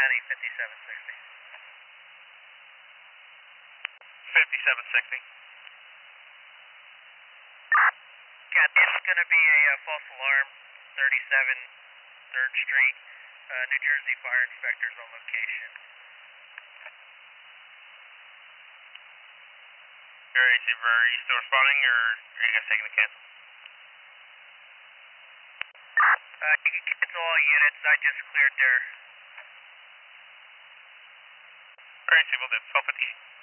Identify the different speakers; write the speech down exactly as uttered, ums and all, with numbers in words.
Speaker 1: County, fifty-seven sixty.
Speaker 2: fifty-seven sixty.
Speaker 1: Kathy, it's going to be a uh, false alarm, thirty-seven third Street, uh, New Jersey Fire Inspectors on location.
Speaker 2: Air receiver, are you still responding, or are you guys taking the cancel?
Speaker 1: Uh, you can cancel all units, I just cleared their...
Speaker 2: Air receiver, we'll do twelve fifty-eight.